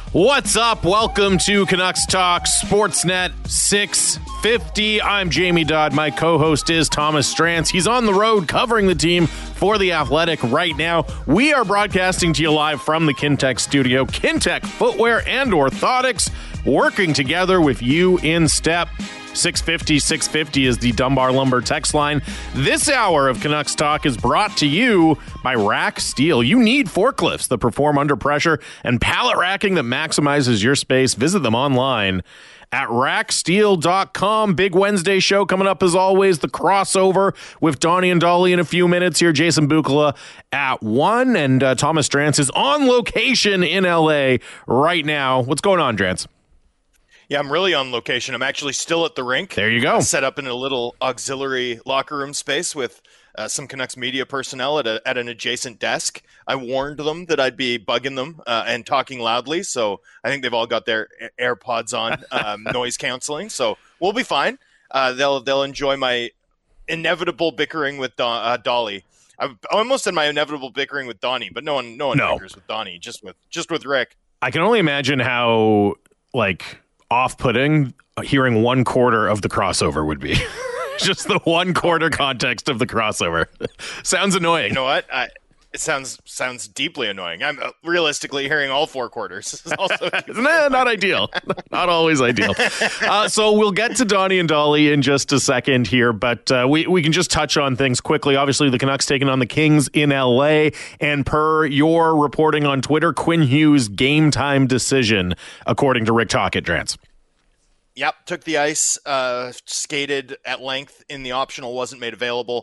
What's up? Welcome to Canucks Talk Sportsnet 650. I'm Jamie Dodd. My co-host is Thomas Strantz. He's on the road covering the team for The Athletic right now. We are broadcasting to you live from the Kintec studio. Kintec Footwear and Orthotics working together with you in step. 650 is the Dunbar Lumber text line. This hour of Canucks Talk is brought to you by Rack Steel. You need forklifts that perform under pressure and pallet racking that maximizes your space. Visit them online at racksteel.com. Big Wednesday show coming up as always. The crossover with Donnie and Dolly in a few minutes here. Jason Bukala at 1. And Thomas Drance is on location in LA right now. What's going on, Drance? Yeah, I'm really on location. I'm actually still at the rink. There you go. Set up in a little auxiliary locker room space with some Canucks media personnel at an adjacent desk. I warned them that I'd be bugging them and talking loudly, so I think they've all got their AirPods on, noise canceling. So we'll be fine. They'll enjoy my inevitable bickering with Dolly. I almost said my inevitable bickering with Donnie, but no one bickers with Donnie. Just with Rick. I can only imagine how off-putting hearing 1 quarter of the crossover would be. Just the 1 quarter context of the crossover. Sounds annoying. You know what? It sounds deeply annoying. I'm realistically hearing all 4 quarters. Is also not ideal. Not always ideal. So we'll get to Donnie and Dolly in just a second here, but we can just touch on things quickly. Obviously, the Canucks taking on the Kings in LA, and per your reporting on Twitter, Quinn Hughes' game time decision, according to Rick Tocchet, Drance. Yep, took the ice, skated at length in the optional, wasn't made available.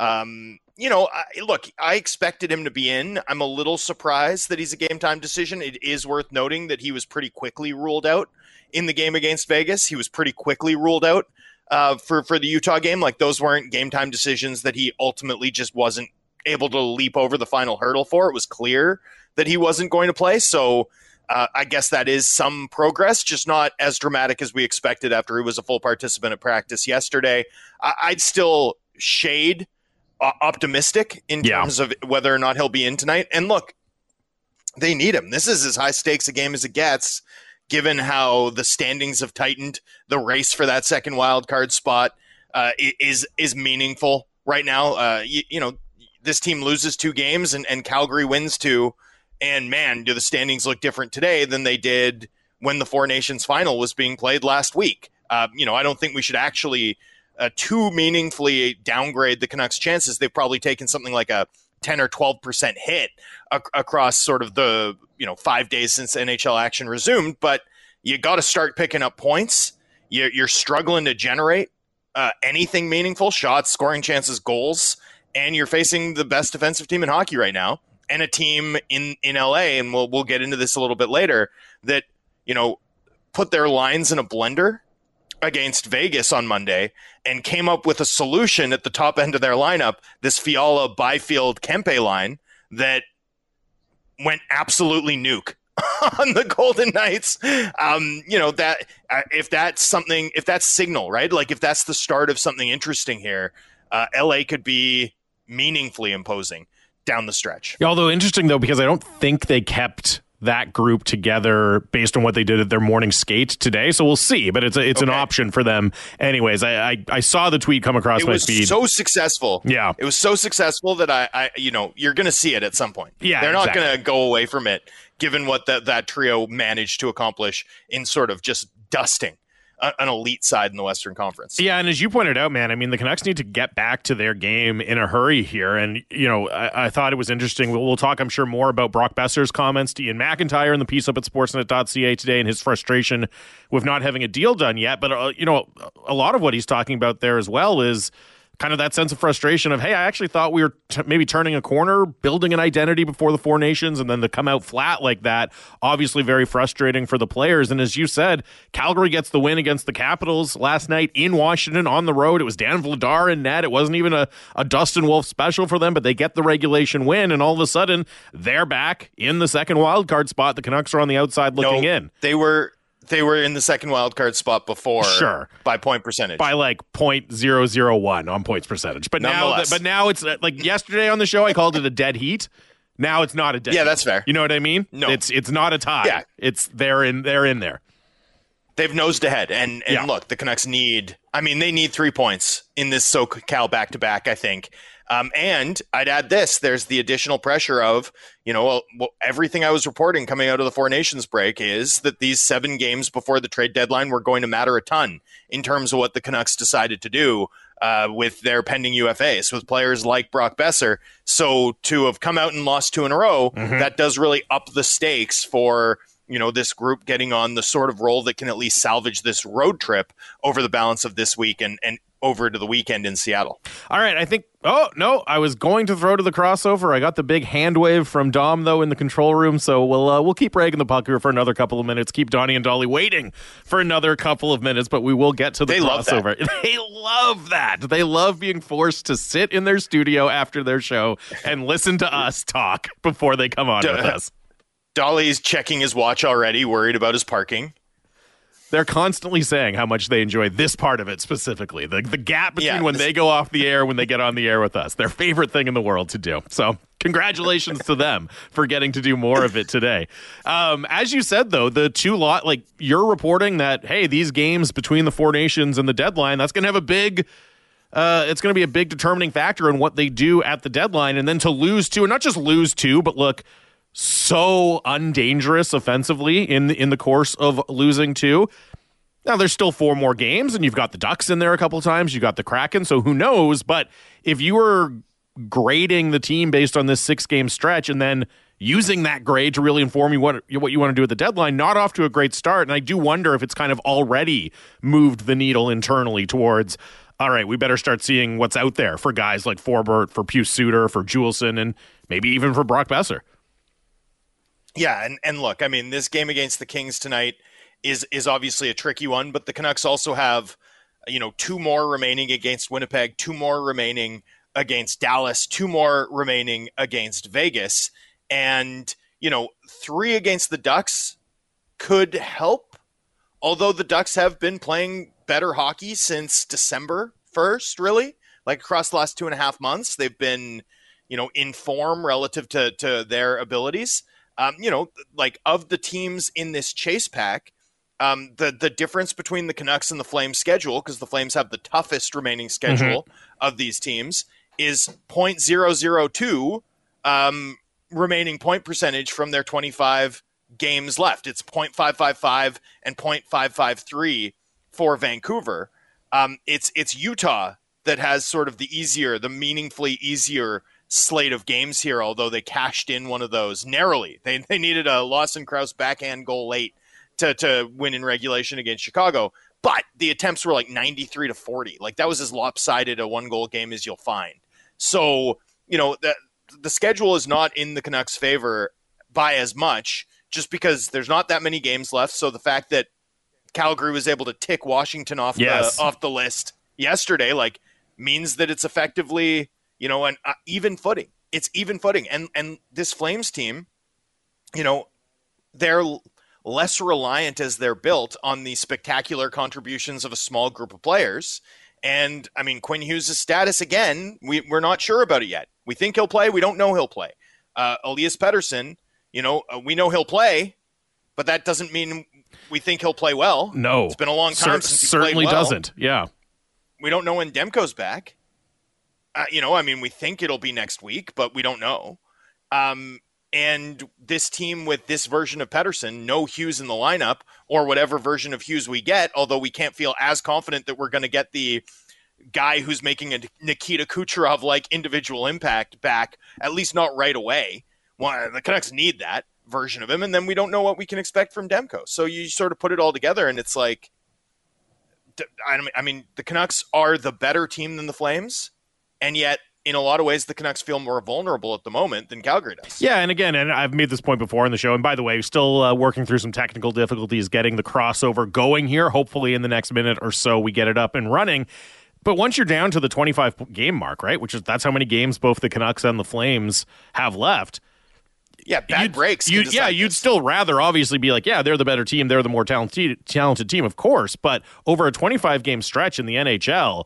Look, I expected him to be in. I'm a little surprised that he's a game time decision. It is worth noting that he was pretty quickly ruled out in the game against Vegas. He was pretty quickly ruled out for the Utah game. Like, those weren't game time decisions that he ultimately just wasn't able to leap over the final hurdle for. It was clear that he wasn't going to play. So I guess that is some progress, just not as dramatic as we expected after he was a full participant at practice yesterday. I'd still shade optimistic in terms of whether or not he'll be in tonight. And look, they need him. This is as high stakes a game as it gets, given how the standings have tightened. The race for that second wild card spot is meaningful right now. This team loses 2 games and Calgary wins 2. And man, do the standings look different today than they did when the Four Nations final was being played last week. I don't think we should actually too meaningfully downgrade the Canucks' chances. They've probably taken something like a 10 or 12% hit across sort of the 5 days since NHL action resumed. But you got to start picking up points. You're struggling to generate anything meaningful, shots, scoring chances, goals, and you're facing the best defensive team in hockey right now. And a team in LA, and we'll get into this a little bit later, that put their lines in a blender against Vegas on Monday and came up with a solution at the top end of their lineup, this Fiala, Byfield, Kempe line that went absolutely nuke on the Golden Knights. If that's signal, right? Like, if that's the start of something interesting here, LA could be meaningfully imposing down the stretch. Yeah, although interesting, though, because I don't think they kept that group together based on what they did at their morning skate today. So we'll see, but it's an option for them. Anyways, I saw the tweet come across my feed. It was so successful. Yeah. It was so successful that you're going to see it at some point. Yeah, they're not going to go away from it, given what that trio managed to accomplish in sort of just dusting an elite side in the Western Conference. Yeah, and as you pointed out, man, I mean, the Canucks need to get back to their game in a hurry here. And, I thought it was interesting. We'll talk, I'm sure, more about Brock Besser's comments to Ian McIntyre in the piece up at sportsnet.ca today and his frustration with not having a deal done yet. But, a lot of what he's talking about there as well is kind of that sense of frustration of, hey, I actually thought we were maybe turning a corner, building an identity before the Four Nations, and then to come out flat like that, obviously very frustrating for the players. And as you said, Calgary gets the win against the Capitals last night in Washington on the road. It was Dan Vladar in net. It wasn't even a Dustin Wolf special for them, but they get the regulation win, and all of a sudden, they're back in the second wildcard spot. The Canucks are on the outside looking in. They were in the second wildcard spot before, sure, by point percentage, by like 0.001 on points percentage. But now it's like yesterday on the show, I called it a dead heat. Now it's not a dead Yeah, that's fair. You know what I mean? No. It's not a tie. Yeah. They're in there. They've nosed ahead, and look, the Canucks they need 3 points in this SoCal back-to-back, I think. And I'd add this, there's the additional pressure of, everything I was reporting coming out of the Four Nations break is that these 7 games before the trade deadline were going to matter a ton in terms of what the Canucks decided to do with their pending UFAs, with players like Brock Besser. So to have come out and lost 2 in a row, that does really up the stakes for this group getting on the sort of role that can at least salvage this road trip over the balance of this week and over to the weekend in Seattle. All right, I think, I was going to throw to the crossover. I got the big hand wave from Dom, though, in the control room, so we'll keep ragging the puck here for another couple of minutes, keep Donnie and Dolly waiting for another couple of minutes, but we will get to the crossover. They love that. They love being forced to sit in their studio after their show and listen to us talk before they come on with us. Dolly's checking his watch already, worried about his parking. They're constantly saying how much they enjoy this part of it specifically. The gap between when they go off the air, when they get on the air with us. Their favorite thing in the world to do. So congratulations to them for getting to do more of it today. As you said, though, you're reporting that, hey, these games between the Four Nations and the deadline, that's going to have it's going to be a big determining factor in what they do at the deadline. And then to lose 2, and not just lose 2, but look, so undangerous offensively in the course of losing 2. Now, there's still 4 more games, and you've got the Ducks in there a couple times. You got the Kraken, so who knows? But if you were grading the team based on this 6-game stretch and then using that grade to really inform you what you want to do at the deadline, not off to a great start. And I do wonder if it's kind of already moved the needle internally towards, all right, we better start seeing what's out there for guys like Forbort, for Pius Suter, for Juleson, and maybe even for Brock Besser. Yeah, and look, this game against the Kings tonight is obviously a tricky one, but the Canucks also have, 2 more remaining against Winnipeg, 2 more remaining against Dallas, 2 more remaining against Vegas, and, 3 against the Ducks could help, although the Ducks have been playing better hockey since December 1st, really, like across the last 2.5 months. They've been, in form relative to their abilities. Of the teams in this chase pack, the difference between the Canucks and the Flames schedule, because the Flames have the toughest remaining schedule of these teams, is .002 remaining point percentage from their 25 games left. It's .555 and .553 for Vancouver. It's Utah that has sort of the meaningfully easier slate of games here, although they cashed in one of those narrowly. They needed a Lawson Krause backhand goal late to win in regulation against Chicago, but the attempts were like 93-40. Like, that was as lopsided a 1-goal game as you'll find. So, the schedule is not in the Canucks' favor by as much, just because there's not that many games left. So the fact that Calgary was able to tick Washington off the list yesterday, means that it's effectively an even footing. It's even footing. And this Flames team, they're less reliant as they're built on the spectacular contributions of a small group of players. And, Quinn Hughes' status, again, we're not sure about it yet. We think he'll play. We don't know he'll play. Elias Pettersson, we know he'll play, but that doesn't mean we think he'll play well. No. It's been a long time since he certainly played well. Doesn't, yeah. We don't know when Demko's back. We think it'll be next week, but we don't know. And this team with this version of Pettersson, no Hughes in the lineup, or whatever version of Hughes we get, although we can't feel as confident that we're going to get the guy who's making a Nikita Kucherov-like individual impact back, at least not right away. Well, the Canucks need that version of him, and then we don't know what we can expect from Demko. So you sort of put it all together, and it's like, the Canucks are the better team than the Flames, and yet, in a lot of ways, the Canucks feel more vulnerable at the moment than Calgary does. Yeah, and again, and I've made this point before in the show, and by the way, still working through some technical difficulties getting the crossover going here. Hopefully in the next minute or so we get it up and running. But once you're down to the 25-game mark, right, that's how many games both the Canucks and the Flames have left. Yeah, breaks. You'd still rather obviously be like, yeah, they're the better team, they're the more talented team, of course. But over a 25-game stretch in the NHL,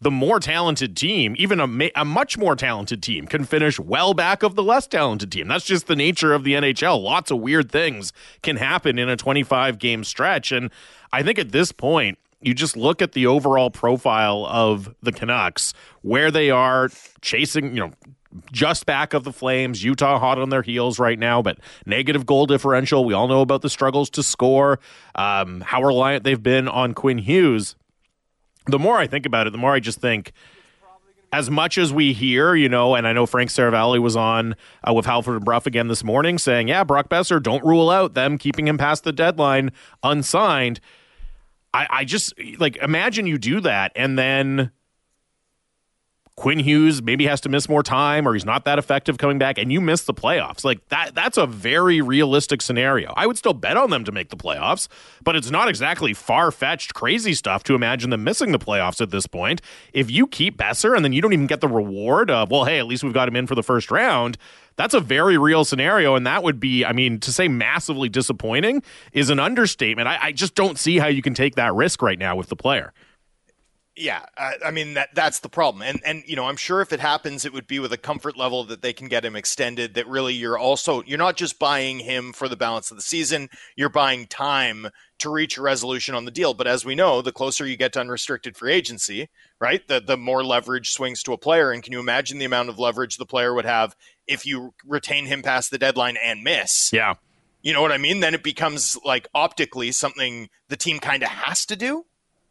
the more talented team, even a much more talented team, can finish well back of the less talented team. That's just the nature of the NHL. Lots of weird things can happen in a 25-game stretch. And I think at this point, you just look at the overall profile of the Canucks, where they are chasing, just back of the Flames. Utah hot on their heels right now, but negative goal differential. We all know about the struggles to score, how reliant they've been on Quinn Hughes. The more I think about it, the more I just think, as much as we hear, and I know Frank Saravalli was on with Halford and Bruff again this morning saying, yeah, Brock Besser, don't rule out them keeping him past the deadline unsigned. I just, imagine you do that, and then Quinn Hughes maybe has to miss more time, or he's not that effective coming back, and you miss the playoffs. That's a very realistic scenario. I would still bet on them to make the playoffs, but it's not exactly far-fetched, crazy stuff to imagine them missing the playoffs at this point. If you keep Besser and then you don't even get the reward of, well, hey, at least we've got him in for the first round, that's a very real scenario, and that would be, to say massively disappointing is an understatement. I just don't see how you can take that risk right now with the player. Yeah, that's the problem. And I'm sure if it happens, it would be with a comfort level that they can get him extended, that really you're not just buying him for the balance of the season, you're buying time to reach a resolution on the deal. But as we know, the closer you get to unrestricted free agency, right, the more leverage swings to a player. And can you imagine the amount of leverage the player would have if you retain him past the deadline and miss? Yeah. You know what I mean? Then it becomes optically something the team kind of has to do.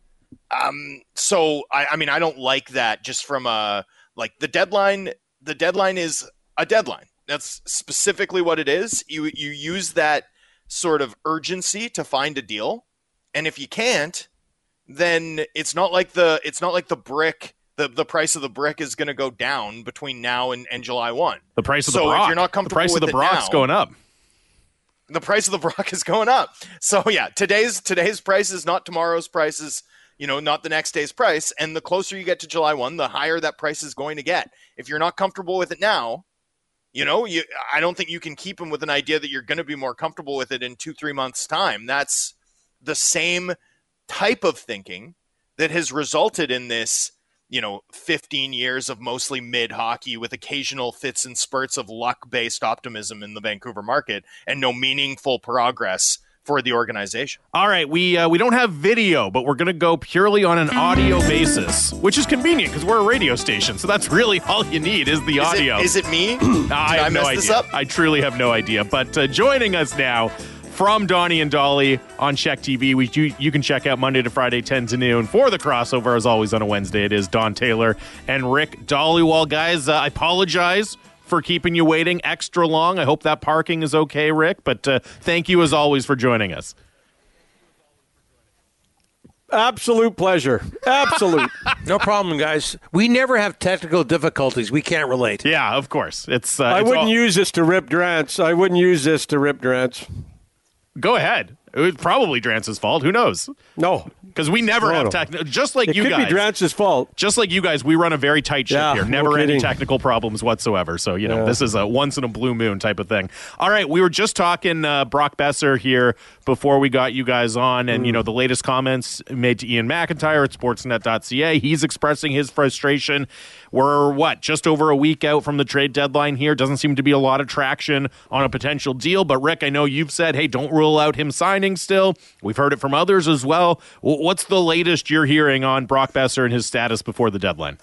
So I don't like that just from the deadline is a deadline. That's specifically what it is. You use that sort of urgency to find a deal. And if you can't, then it's not like the brick, the price of the brick is going to go down between now and July 1. The price of the Brock. If you're not comfortable the price with of the Brock's now, going up. The price of the Brock is going up. So yeah, today's price is not tomorrow's prices. Not the next day's price. And the closer you get to July 1, the higher that price is going to get. If you're not comfortable with it now, I don't think you can keep him with an idea that you're going to be more comfortable with it in 2-3 months' time. That's the same type of thinking that has resulted in this, 15 years of mostly mid hockey with occasional fits and spurts of luck-based optimism in the Vancouver market and no meaningful progress for the organization. All right, we don't have video, but we're going to go purely on an audio basis, which is convenient because we're a radio station, so that's really all you need is the audio. Is it me? I have no idea. I truly have no idea. But joining us now from Donnie and Dolly on Check TV, which you can check out Monday to Friday, 10 to noon. For the crossover, as always on a Wednesday, it is Don Taylor and Rick Dhaliwal. Guys, I apologize for keeping you waiting extra long. I hope that parking is okay, Rick, but thank you as always for joining us. Absolute pleasure. Absolute. No problem, guys. We never have technical difficulties. We can't relate. Yeah, of course. I wouldn't use this to rip Drance. Go ahead. It was probably Drance's fault. Who knows? No. Because we never have technical. Just like you guys. It could be Drance's fault. Just like you guys, we run a very tight ship here. Never any technical problems whatsoever. So, this is a once in a blue moon type of thing. All right. We were just talking Brock Besser here before we got you guys on. And, the latest comments made to Ian McIntyre at sportsnet.ca. He's expressing his frustration. We're, just over a week out from the trade deadline here. Doesn't seem to be a lot of traction on a potential deal. But, Rick, I know you've said, hey, don't rule out him signing still. We've heard it from others as well. What's the latest you're hearing on Brock Besser and his status before the deadline?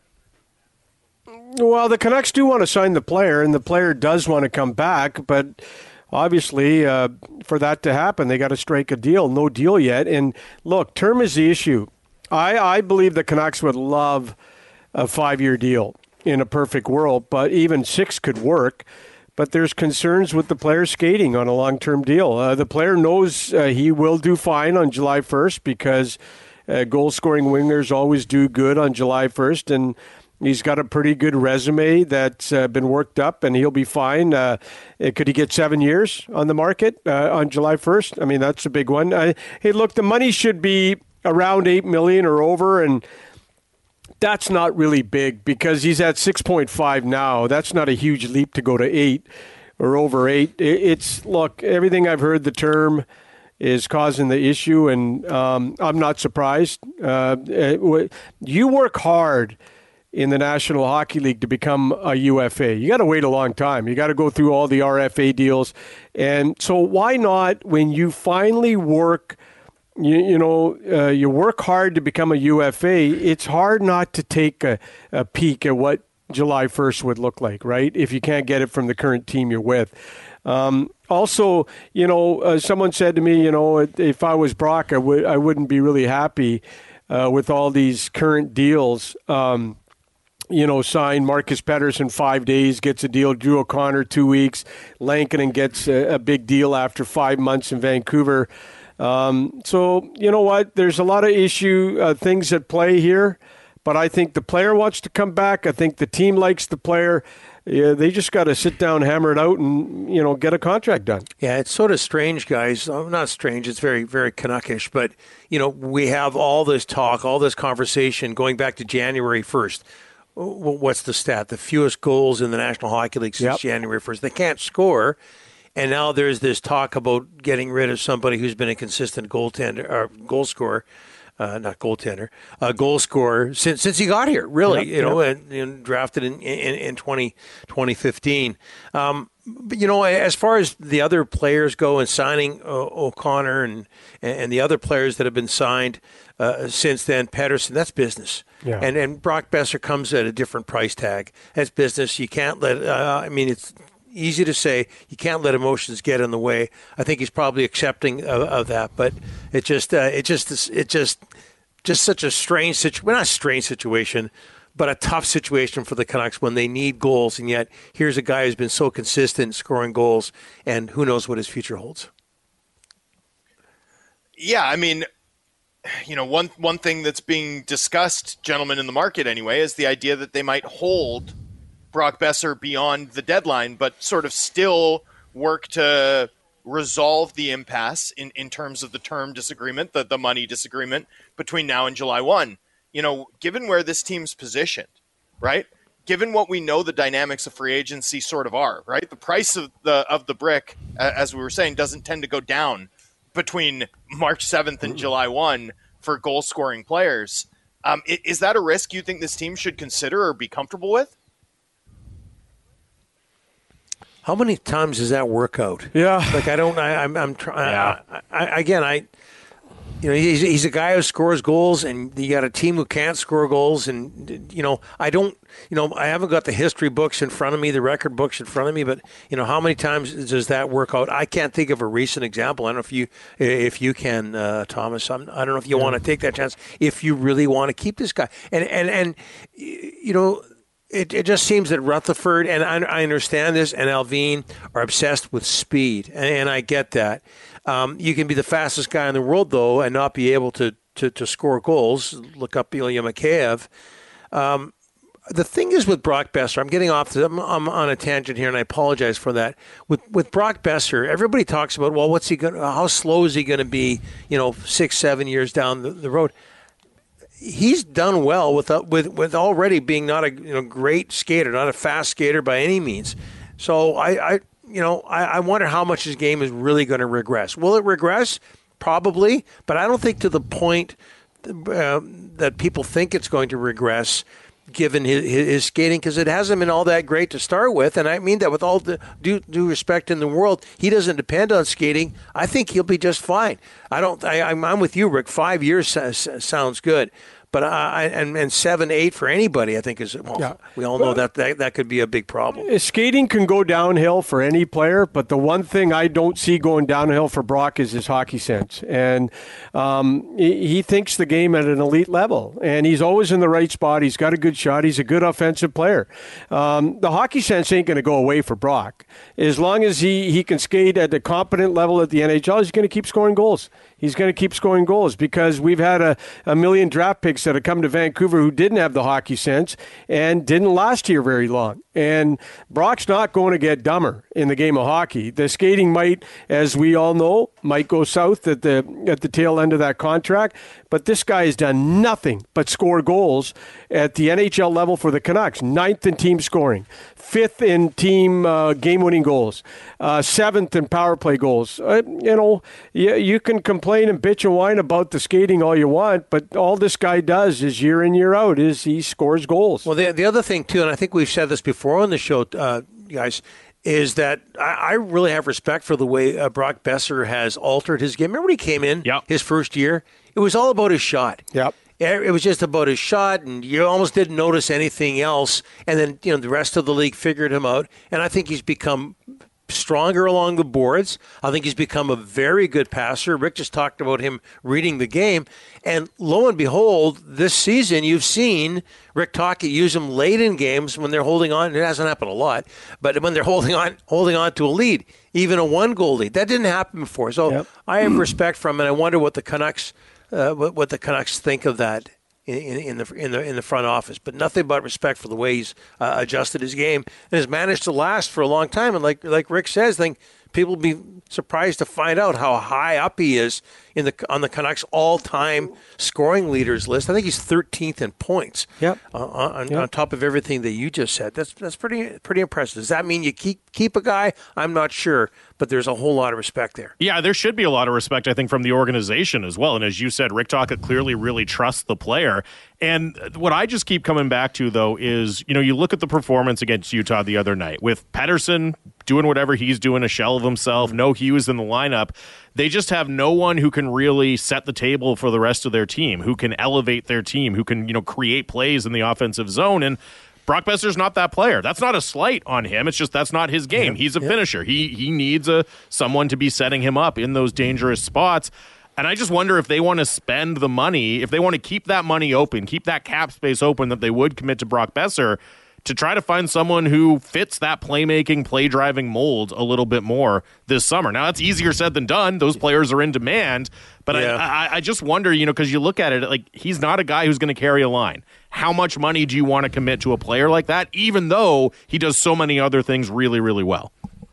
Well, the Canucks do want to sign the player, and the player does want to come back. But obviously, for that to happen, they got to strike a deal. No deal yet. And, look, term is the issue. I believe the Canucks would love a 5-year deal in a perfect world, but even 6 could work. But there's concerns with the player skating on a long-term deal. The player knows he will do fine on July 1st because goal-scoring wingers always do good on July 1st, and he's got a pretty good resume that's been worked up, and he'll be fine. Could he get 7 years on the market on July 1st? I mean, that's a big one. Hey, look, the money should be around $8 million or over, and that's not really big because he's at 6.5 now. That's not a huge leap to go to 8 or over 8. Look, everything I've heard, the term is causing the issue, and I'm not surprised. You work hard in the National Hockey League to become a UFA. You got to wait a long time. You got to go through all the RFA deals. And so why not, when you finally work, you work hard to become a UFA, it's hard not to take a peek at what July 1st would look like, right? If you can't get it from the current team you're with. Also, someone said to me, if I was Brock, I wouldn't be really happy with all these current deals. Sign Marcus Pettersson 5 days, gets a deal. Drew O'Connor 2 weeks. Lankinen gets a big deal after 5 months in Vancouver. So you know what? There's a lot of things at play here, but I think the player wants to come back. I think the team likes the player. Yeah, they just got to sit down, hammer it out, and get a contract done. Yeah, it's sort of strange, guys. Not strange. It's very, very Canuckish. But we have all this talk, all this conversation going back to January 1st. What's the stat? The fewest goals in the National Hockey League since January 1st. They can't score. And now there's this talk about getting rid of somebody who's been a consistent goaltender or goal scorer, not goaltender, goal scorer since he got here, really, and drafted in 2015. But, as far as the other players go and signing O'Connor and the other players that have been signed since then, Pettersson, that's business. Yeah. And Brock Boeser comes at a different price tag. That's business. You can't let, it's easy to say, you can't let emotions get in the way. I think he's probably accepting of that, but it's just such a strange situation. Well, not a strange situation, but a tough situation for the Canucks when they need goals, and yet here's a guy who's been so consistent scoring goals, and who knows what his future holds. Yeah, one thing that's being discussed, gentlemen, in the market anyway, is the idea that they might hold Brock Boeser beyond the deadline, but sort of still work to resolve the impasse in terms of the term disagreement, the money disagreement between now and July 1. Given where this team's positioned, right? Given what we know the dynamics of free agency sort of are, right? The price of the brick, as we were saying, doesn't tend to go down between March 7th and July 1 for goal-scoring players. Is that a risk you think this team should consider or be comfortable with? How many times does that work out? Yeah. I'm trying. He's a guy who scores goals, and you got a team who can't score goals, and I haven't got the history books in front of me, the record books in front of me, but how many times does that work out? I can't think of a recent example. I don't know if you can, Thomas. I don't know if you want to take that chance if you really want to keep this guy, and It just seems that Rutherford, and I understand this, and Alvin are obsessed with speed, and I get that. You can be the fastest guy in the world, though, and not be able to score goals. Look up Ilya Mikheyev. The thing is with Brock Boeser, I'm on a tangent here, and I apologize for that. With Brock Boeser, everybody talks about, well, how slow is he going to be, 6-7 years down the road? He's done well with already being not a great skater, not a fast skater by any means. So I wonder how much his game is really going to regress. Will it regress? Probably, but I don't think to the point that people think it's going to regress, given his skating, because it hasn't been all that great to start with. And I mean that with all the due respect in the world. He doesn't depend on skating. I think he'll be just fine. I'm with you, Rick. 5 years sounds good. But and 7-8 for anybody, I think is we all know that could be a big problem. Skating can go downhill for any player, but the one thing I don't see going downhill for Brock is his hockey sense, and he thinks the game at an elite level, and he's always in the right spot. He's got a good shot. He's a good offensive player. The hockey sense ain't going to go away for Brock as long as he can skate at a competent level at the NHL. He's going to keep scoring goals. He's going to keep scoring goals because we've had a million draft picks that have come to Vancouver who didn't have the hockey sense and didn't last here very long. And Brock's not going to get dumber in the game of hockey. The skating might, as we all know, might go south at the tail end of that contract. But this guy has done nothing but score goals at the NHL level for the Canucks. 9th in team scoring, 5th in team game-winning goals, 7th in power play goals. You can complain and bitch and whine about the skating all you want, but all this guy does is year in, year out is he scores goals. Well, the other thing, too, and I think we've said this before on the show, guys, is that I really have respect for the way Brock Boeser has altered his game. Remember when he came in his first year? It was all about his shot. Yep. It was just about his shot, and you almost didn't notice anything else. And then, the rest of the league figured him out. And I think he's become stronger along the boards. I think he's become a very good passer. Rick just talked about him reading the game. And lo and behold, this season you've seen Rick Tocchet use him late in games when they're holding on. It hasn't happened a lot, but when they're holding on to a lead, even a 1-goal lead. That didn't happen before. So I have respect for him, and I wonder what the Canucks think of that in the front office. But nothing but respect for the way he's adjusted his game and has managed to last for a long time. And like Rick says, I think people will be surprised to find out how high up he is on the Canucks all-time scoring leaders list. I think he's 13th in points. On top of everything that you just said. That's pretty impressive. Does that mean you keep a guy? I'm not sure, but there's a whole lot of respect there. Yeah, there should be a lot of respect, I think, from the organization as well. And as you said, Rick Tocchet clearly really trusts the player. And what I just keep coming back to, though, is, you look at the performance against Utah the other night with Pettersson doing whatever he's doing, a shell of himself, no Hughes in the lineup. They just have no one who can really set the table for the rest of their team, who can elevate their team, who can, create plays in the offensive zone. And Brock Boeser's not that player. That's not a slight on him. It's just that's not his game. He's a finisher. He needs someone to be setting him up in those dangerous spots. And I just wonder if they want to spend the money, if they want to keep that money open, keep that cap space open that they would commit to Brock Boeser, to try to find someone who fits that playmaking, play-driving mold a little bit more this summer. Now, that's easier said than done. Those players are in demand. But I just wonder, because you look at it, like, he's not a guy who's going to carry a line. How much money do you want to commit to a player like that, even though he does so many other things really, really well?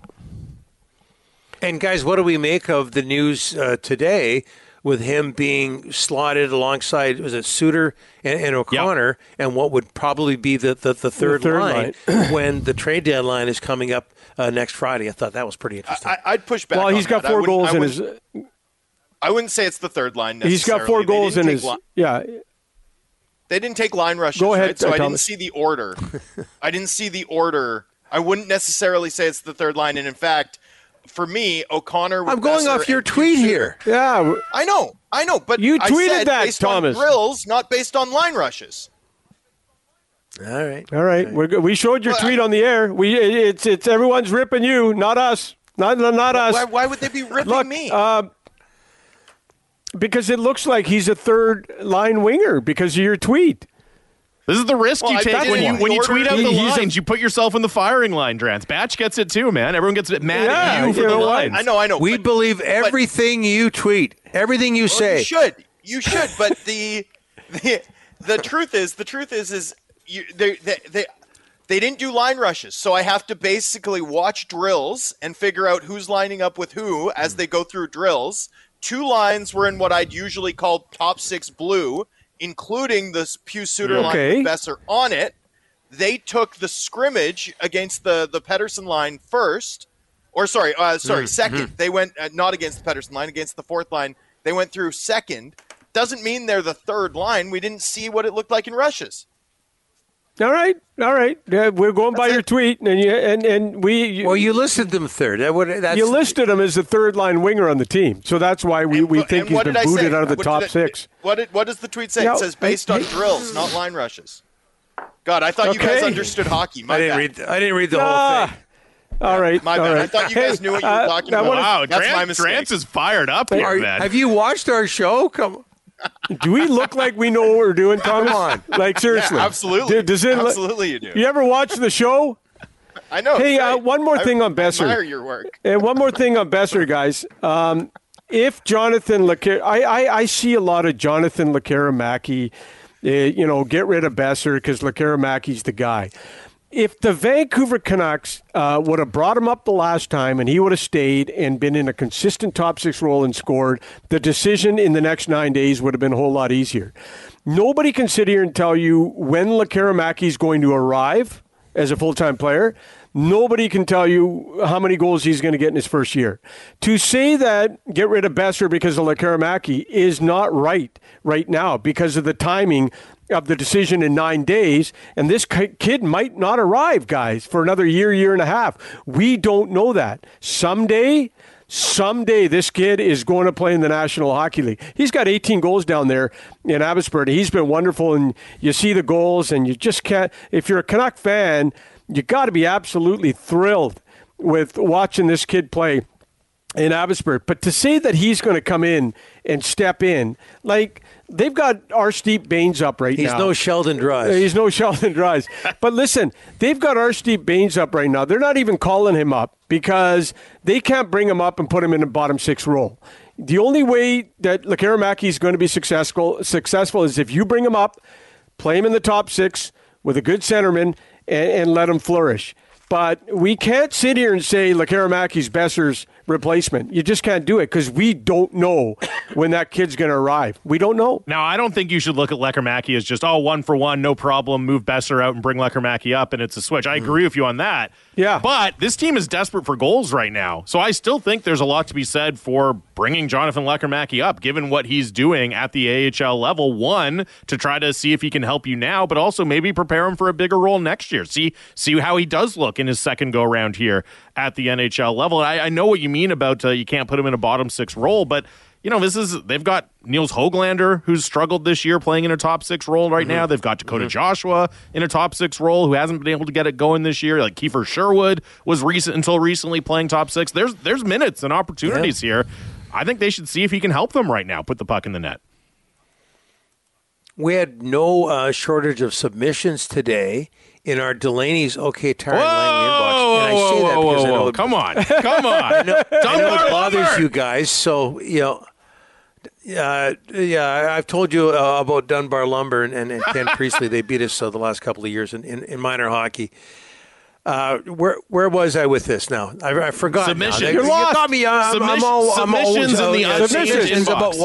And, guys, what do we make of the news today with him being slotted alongside, was it Suter and O'Connor, and what would probably be the third line when the trade deadline is coming up next Friday? I thought that was pretty interesting. I'd push back. Well, he's got 4 goals in his. I wouldn't say it's the third line necessarily. He's got 4 goals in his. They didn't take line rushes. Go ahead, right? So I Thomas. didn't see the order. I wouldn't necessarily say it's the third line. And in fact, for me, O'Connor. I'm going off your tweet here. Yeah, I know. But you tweeted I said that, based Thomas. on drills, not based on line rushes. All right. We showed your tweet on the air. It's everyone's ripping you, not us. Not us. Why would they be ripping me? Because it looks like he's a third line winger because of your tweet. This is the risk you take when you tweet out the lines. You put yourself in the firing line, Drance. Batch gets it too, man. Everyone gets mad at you for the lines. I know. We believe everything you tweet, everything you say. You should. But the truth is they didn't do line rushes, so I have to basically watch drills and figure out who's lining up with who as they go through drills. 2 lines were in what I'd usually call top 6 blue, including the Pius Suter line with Boeser on it. They took the scrimmage against the Pettersson line first. Second. They went not against the Pettersson line, against the 4th line. They went through second. Doesn't mean they're the third line. We didn't see what it looked like in rushes. All right. Yeah, we're going by your tweet, and we. Well, you listed them third. You listed him as the third line winger on the team, so that's why we think he's been booted out of the top 6. What does the tweet say? It says based on drills, not line rushes. God, I thought you guys understood hockey. I didn't read the whole thing. All right. My bad. I thought you guys knew what you were talking about. Wow, that's my mistake. Drance is fired up here, man. Have you watched our show? Come. Do we look like we know what we're doing, Thomas? Come on. Like, seriously. Yeah, absolutely. Absolutely you do. You ever watch the show? I know. Hey, one more thing on Boeser. I admire your work. And one more thing on Boeser, guys. If Jonathan Lekera, I see a lot of Jonathan Lekera-Mackey, get rid of Boeser because Lekera-Mackey's the guy. if the Vancouver Canucks would have brought him up the last time and he would have stayed and been in a consistent top 6 role and scored, the decision in the next 9 days would have been a whole lot easier. Nobody can sit here and tell you when Lekkerimaki is going to arrive as a full-time player. Nobody can tell you how many goals he's going to get in his first year. To say that get rid of Besser because of Lekkerimaki is not right now because of the timing of the decision in 9 days. And this kid might not arrive, guys, for another year and a half. We don't know that. Someday this kid is going to play in the National Hockey League. He's got 18 goals down there in Abbotsford. He's been wonderful, and you see the goals, and you just can't. If you're a Canuck fan, you got to be absolutely thrilled with watching this kid play in Abbotsford. But to say that he's going to come in and step in, like they've got Arshdeep Bains up right now. He's no Sheldon Dries. He's no Sheldon Dries. But listen, they've got Arshdeep Bains up right now. They're not even calling him up because they can't bring him up and put him in the bottom 6 role. The only way that Lekkerimaki is going to be successful is if you bring him up, play him in the top 6 with a good centerman, and let him flourish. But we can't sit here and say Lekkerimaki Besser's replacement. You just can't do it because we don't know when that kid's going to arrive. We don't know. Now, I don't think you should look at Lekkerimaki as just, 1-for-1, no problem, move Besser out and bring Lekkerimaki up, and it's a switch. I agree with you on that. Yeah. But this team is desperate for goals right now. So I still think there's a lot to be said for bringing Jonathan Lekkerimaki up, given what he's doing at the AHL level. One, to try to see if he can help you now, but also maybe prepare him for a bigger role next year. See how he does look in his second go-around here at the NHL level. And I know what you mean about you can't put him in a bottom 6 role, but they've got Niels Höglander, who's struggled this year playing in a top 6 role right now. They've got Dakota Joshua in a top 6 role who hasn't been able to get it going this year. Like Kiefer Sherwood was until recently playing top 6. There's minutes and opportunities here. I think they should see if he can help them right now, put the puck in the net. We had no shortage of submissions today in our Delaney's OK Tire and Langley inbox. And I say that because I know come on. I know it bothers you guys. So, I've told you about Dunbar Lumber and Ken Priestley. They beat us the last couple of years in minor hockey. Where was I with this now? I forgot. Submissions. You got me. Submissions in the submissions inbox. About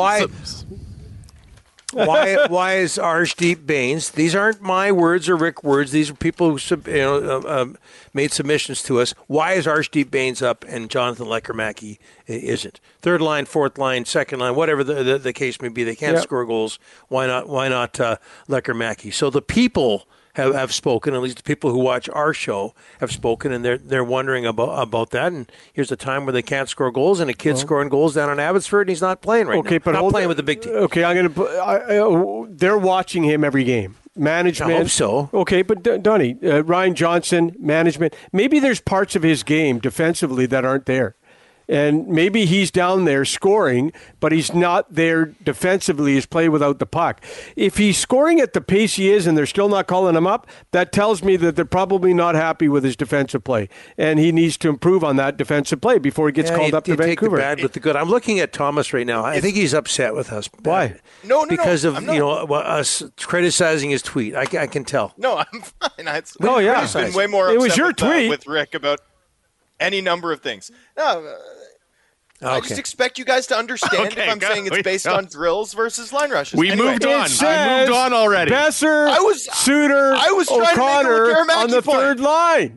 why is Arshdeep Bains? These aren't my words or Rick words. These are people who made submissions to us. Why is Arshdeep Bains up and Jonathan Lekkerimaki isn't? Third line, fourth line, second line, whatever the case may be. They can't score goals. Why not Lekkerimaki? So the people have spoken, at least the people who watch our show have spoken, and they're wondering about that. And here's a time where they can't score goals, and a kid's scoring goals down in Abbotsford, and he's not playing right now. But not playing with the big team. Okay, they're watching him every game. Management. I hope so. Okay, but Donnie, Ryan Johnson, management. Maybe there's parts of his game defensively that aren't there. And maybe he's down there scoring, but he's not there defensively. He's playing without the puck. If he's scoring at the pace he is and they're still not calling him up, that tells me that they're probably not happy with his defensive play. And he needs to improve on that defensive play before he gets called up to Vancouver. Take the bad with the good. I'm looking at Thomas right now. I think he's upset with us. Why? No, because of us criticizing his tweet. I can tell. No, I'm fine. I've been way more upset it was your with, tweet. With Rick about any number of things. No, I just expect you guys to understand if I'm saying it's based on drills versus line rushes. We moved on. I moved on already. Besser, Suter, O'Connor on the third line.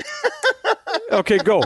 Okay, go.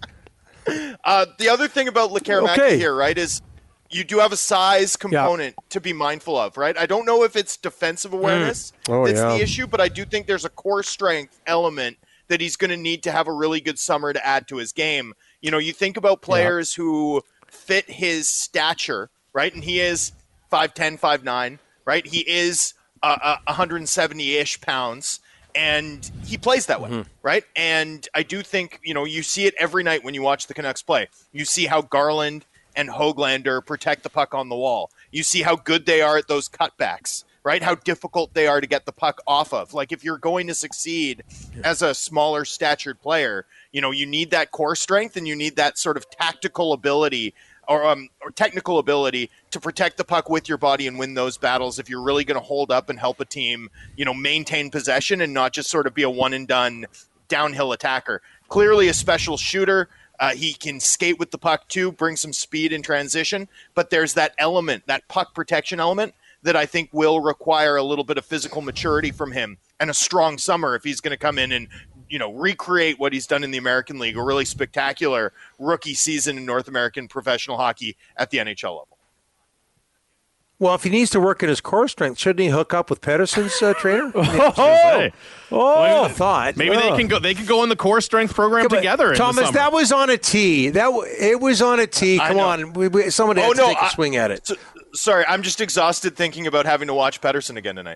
The other thing about Lekkerimaki here, right, is you do have a size component to be mindful of, right? I don't know if it's defensive awareness that's the issue, but I do think there's a core strength element that he's going to need to have a really good summer to add to his game. You think about players who fit his stature, right? And he is 5'10", 5'9", right? He is 170-ish pounds, and he plays that way, right? And I do think, you see it every night when you watch the Canucks play. You see how Garland and Höglander protect the puck on the wall. You see how good they are at those cutbacks, right? How difficult they are to get the puck off of. Like, if you're going to succeed as a smaller statured player, you need that core strength and you need that sort of tactical ability or technical ability to protect the puck with your body and win those battles if you're really going to hold up and help a team, maintain possession and not just sort of be a one and done downhill attacker. Clearly a special shooter. He can skate with the puck too, bring some speed in transition, but there's that element, that puck protection element, that I think will require a little bit of physical maturity from him and a strong summer if he's going to come in and recreate what he's done in the American League, a really spectacular rookie season in North American professional hockey at the NHL level. Well, if he needs to work in his core strength, shouldn't he hook up with Pettersson's trainer? Oh, thought. Maybe they can go. They could go in the core strength program together. Thomas, that was on a tee. It was on a tee. Come on, someone had to take a swing at it. Sorry, I'm just exhausted thinking about having to watch Pettersson again tonight.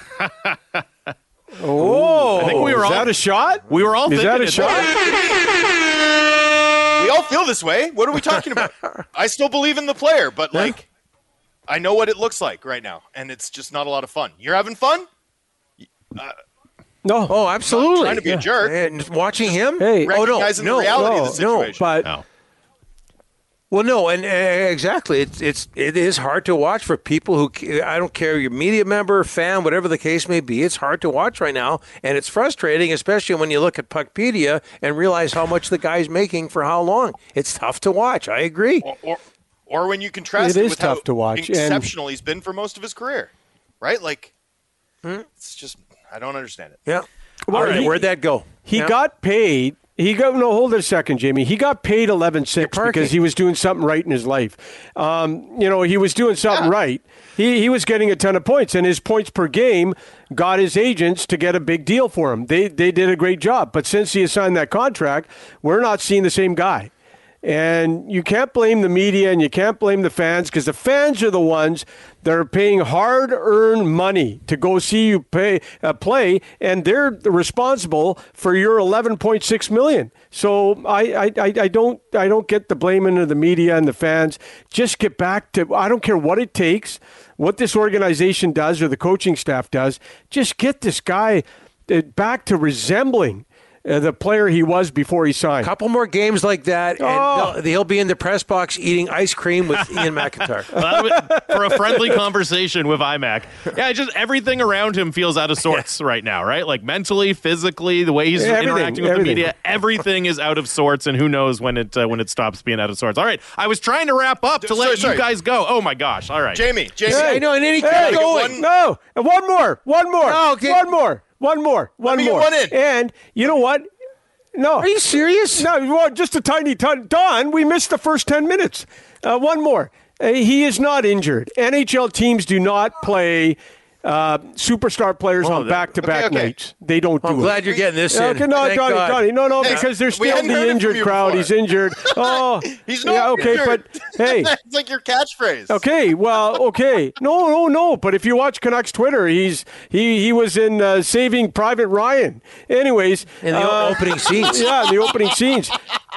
Oh, I think we were all. Is that a shot? We were all. Is that a shot? We all feel this way. What are we talking about? I still believe in the player, but I know what it looks like right now, and it's just not a lot of fun. You're having fun? No. Oh, absolutely. Trying to be a jerk. And watching him? Hey. Recognizing the reality of the situation. But Well, no, and exactly. It is hard to watch for people who, I don't care, you're a media member, fan, whatever the case may be. It's hard to watch right now, and it's frustrating, especially when you look at Puckpedia and realize how much the guy's making for how long. It's tough to watch. I agree. Or when you contrast It it is with tough how to watch, exceptional he's been for most of his career, right? It's just, I don't understand it. Yeah. All right, where'd that go? He got paid. Hold it a second, Jamie. He got paid $11,600 because he was doing something right in his life. He was doing something right. He was getting a ton of points, and his points per game got his agents to get a big deal for him. They did a great job. But since he has signed that contract, we're not seeing the same guy. And you can't blame the media and you can't blame the fans because the fans are the ones that are paying hard-earned money to go see you play, and they're responsible for your $11.6 million. So I don't get the blaming of the media and the fans. Just get back to, I don't care what it takes, what this organization does or the coaching staff does. Just get this guy back to resembling the player he was before he signed. A couple more games like that, and he'll be in the press box eating ice cream with Ian McIntyre. For a friendly conversation with IMAC. Yeah, just everything around him feels out of sorts right now, right? Like mentally, physically, the way he's interacting with the media, everything is out of sorts, and who knows when it stops being out of sorts. All right, I was trying to wrap up to let you guys go. Oh my gosh, all right. Jamie. I know, and then he kept going. No, one more. Oh, okay. One more. Let me get one in. And you know what? No. Are you serious? No, well, just a tiny Don, we missed the first 10 minutes. One more. He is not injured. NHL teams do not play superstar players on back-to-back nights. They don't do it. I'm glad you're getting this in. Okay, no, Donnie. No, because there's still the injured crowd. He's injured. Oh, he's not injured. But hey. It's like your catchphrase. Okay, No. But if you watch Canucks Twitter, he was in Saving Private Ryan. Anyways. In the opening scenes. Yeah, in the opening scenes.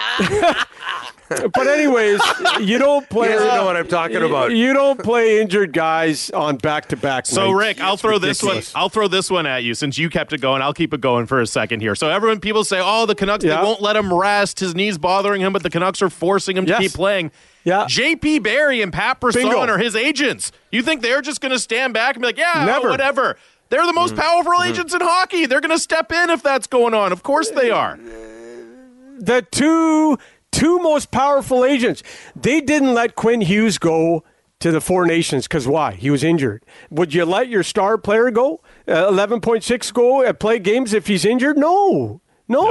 But anyways, you don't play. He doesn't know what I'm talking about. You don't play injured guys on back-to-back nights. So Rick, I'll throw this one at you since you kept it going. I'll keep it going for a second here. So people say, "Oh, the Canucks they won't let him rest. His knee's bothering him, but the Canucks are forcing him to keep playing." Yeah. JP Barry and Pat Brisson are his agents. You think they're just going to stand back and be like, "Yeah, whatever." They're the most powerful agents in hockey. They're going to step in if that's going on. Of course they are. The two most powerful agents. They didn't let Quinn Hughes go to the Four Nations because why? He was injured. Would you let your star player go? 11.6 go play games if he's injured? No.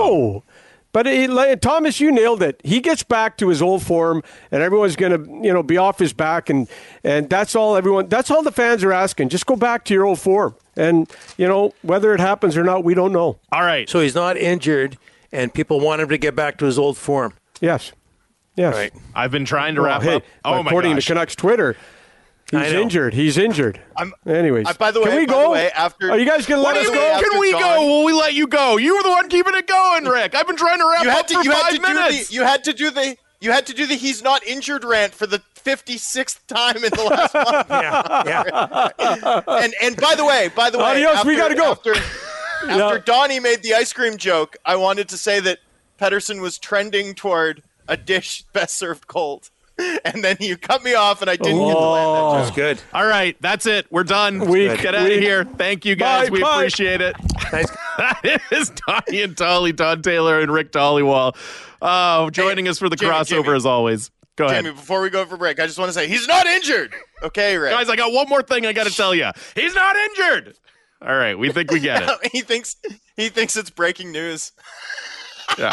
But Thomas, you nailed it. He gets back to his old form, and everyone's going to be off his back, and that's all the fans are asking. Just go back to your old form, and whether it happens or not, we don't know. All right. So he's not injured, and people want him to get back to his old form. Yes. Right. I've been trying to wrap up. Oh, my according gosh. to Canucks Twitter, he's injured. Anyways, by the way, can we go? Are you guys going to let us go? Can we go? Will we let you go? You were the one keeping it going, Rick. I've been trying to wrap up for 5 minutes. You had to do the he's not injured rant for the 56th time in the last month. Yeah. And by the way, adios, we got to go. After Donnie made the ice cream joke, I wanted to say that Pettersson was trending toward a dish best served cold. and then you cut me off, and I didn't get to land that That's joke. good. All right, that's it. We're done. Week. Get out of here. Thank you, guys. Bye, We bye. appreciate it. Thanks. That is Donnie and Tolly, Todd Taylor and Rick Dollywall, joining us for the Jamie, crossover Jamie. as always. Go ahead. Jamie, before we go for break, I just want to say he's not injured. Okay, Rick. Guys, I got one more thing I got to tell you. He's not injured. All right, we think we get it. he thinks it's breaking news. Yeah.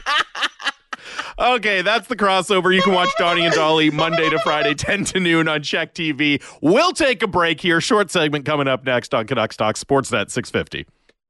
Okay, that's the crossover. You can watch Donnie and Dolly Monday to Friday, 10 to noon on Check TV. We'll take a break here. Short segment coming up next on Canucks Talk Sportsnet 650.